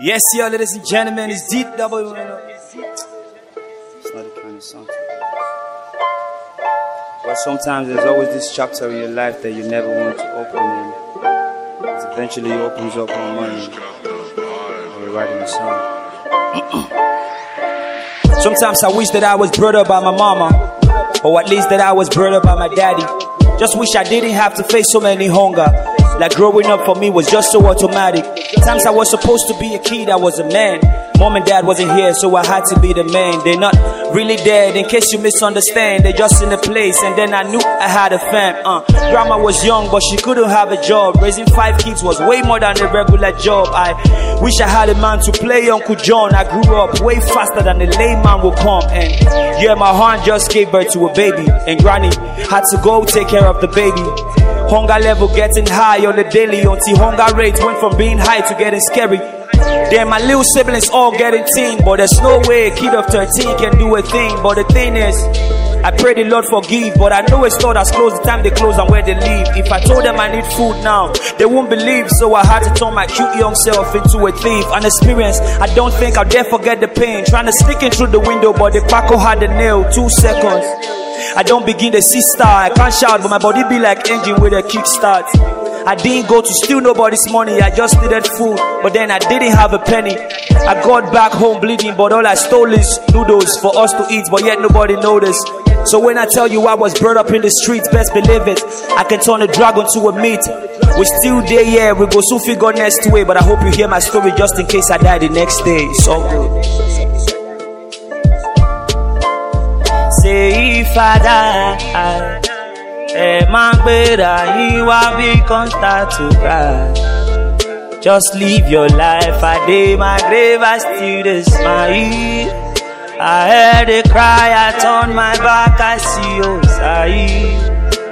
Yes, yo, ladies and gentlemen, it's DW. It's not the kind of song. But sometimes there's always this chapter in your life that you never want to open, and it eventually opens up one morning and you're writing a song. Sometimes I wish that I was brought up by my mama, or at least that I was brought up by my daddy. Just wish I didn't have to face so many hunger. Like growing up for me was just so automatic. Times I was supposed to be a kid, I was a man. Mom and dad wasn't here, so I had to be the man. They're not really dead, in case you misunderstand. They're just in the place, and then I knew I had a fam. Grandma was young, but she couldn't have a job. Raising 5 kids was way more than a regular job. I wish I had a man to play Uncle John. I grew up way faster than the layman would come. And yeah, my aunt just gave birth to a baby, and Granny had to go take care of the baby. Hunger level getting high on the daily, until hunger rates went from being high to getting scary. Then my little siblings all getting teen, but there's no way a kid of 13 can do a thing. But the thing is, I pray the Lord forgive, but I know it's not as close the time they close and where they leave. If I told them I need food now, they won't believe. So I had to turn my cute young self into a thief. An experience I don't think I'll dare forget the pain. Trying to sneak in through the window, but the Paco had the nail. 2 seconds, I don't begin to see star. I can't shout, but my body be like engine with a kickstart. I didn't go to steal nobody's money, I just needed food, but then I didn't have a penny. I got back home bleeding, but all I stole is noodles for us to eat, but yet nobody noticed. So when I tell you I was brought up in the streets, best believe it, I can turn a dragon to a meat. We still there, yeah, we go soon figure next way, but I hope you hear my story just in case I die the next day. It's all good. Say if I die, man, you will be constant to cry. Just live your life. I day my grave, I still the smile. I heard a cry, I turn my back, I see your side.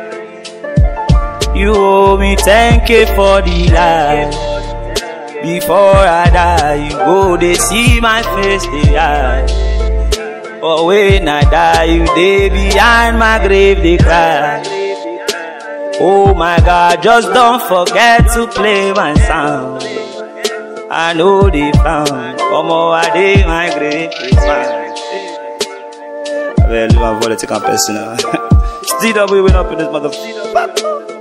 You owe me 10K for the life. Before I die, you go, they see my face, they hide. But when I die, you they behind my grave, they cry. Oh my God, just don't forget to play my sound. I know they found, come over day, my grave is fine. I will leave my voice to come personal. Still up, we went up in this motherfucker.